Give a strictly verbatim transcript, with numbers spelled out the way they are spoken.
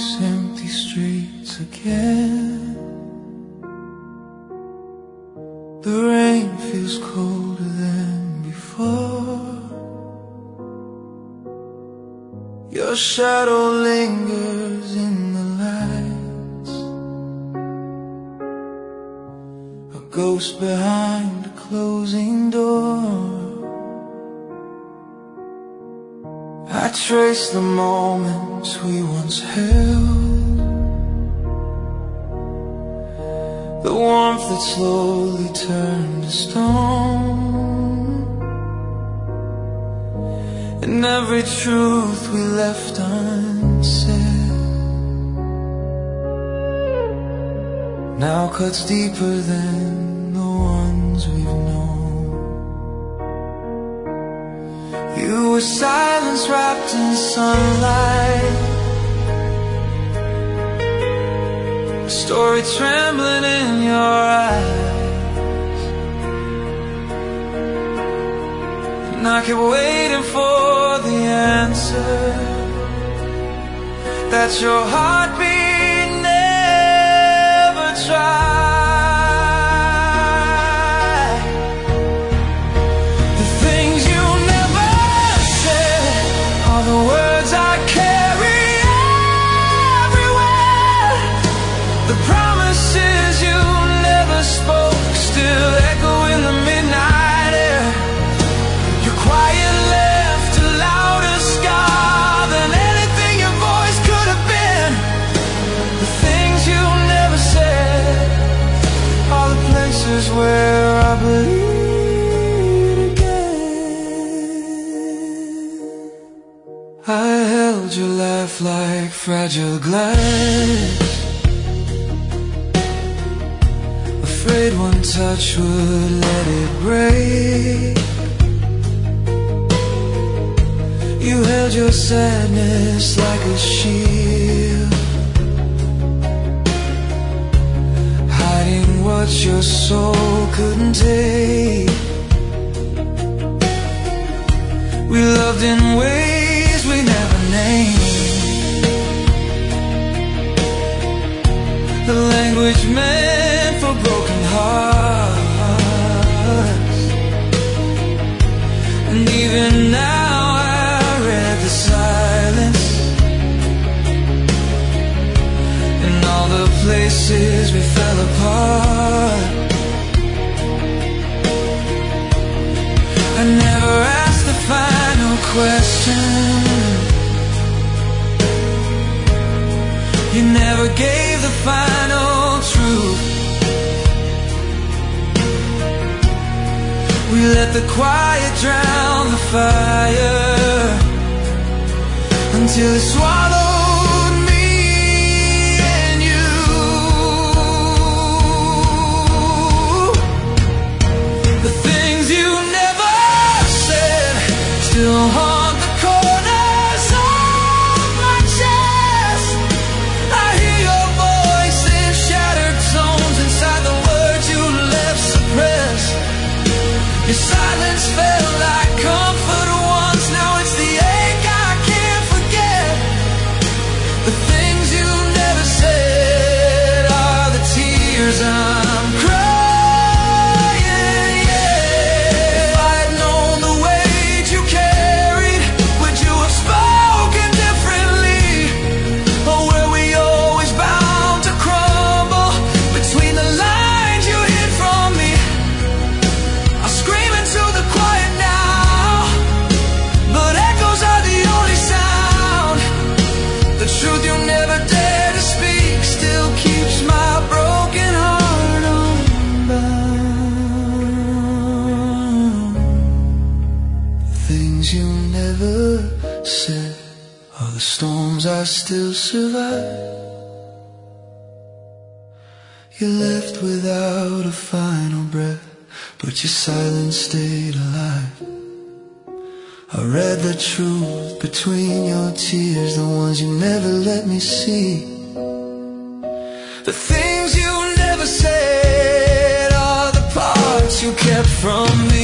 these empty streets again. The rain feels colder than before. Your shadow lingers in the lights, a ghost behind a closing door. I trace the moments we once held, the warmth that slowly turned to stone, and every truth we left unsaid now cuts deeper than the ones we've known. You were silence wrapped in sunlight, a story trembling in your eyes, and I kept waiting for the answer that your heartbeat never tried. The things you never said are the words I carry everywhere. The promises you never spoke still echo in the midnight air. Your quiet left a louder scar than anything your voice could have been. The things you never said are the places where I bleed again. I held your laugh like fragile glass, afraid one touch would let it break. You held your sadness like a shield, hiding what your soul couldn't take. We loved in ways we never named, the language meant for broken hearts. And even now I read the silence in all the places we fell apart. I never asked the final question, you never gave the final truth. We let the quiet drown the fire until it swallowed me and you. The things you never said still haunt the corners of my chest. I hear your voice in shattered tones inside the words you left suppressed. Your silence felt like comfort once, now it's the ache I can't forget. The things you never said are the tears I'm crying, yeah. If I had known the weight you carried, would you have spoken differently? Or were we always bound to crumble between the lines you hid from me? I scream into the quiet now, but echoes are the only sound. The truth you never dared to speak still keeps my broken heart unbound. The things you never said are the storms I still survive. You're left without a final breath, but your silence stayed alive. I read the truth between your tears, the ones you never let me see. The things you never said are the parts you kept from me.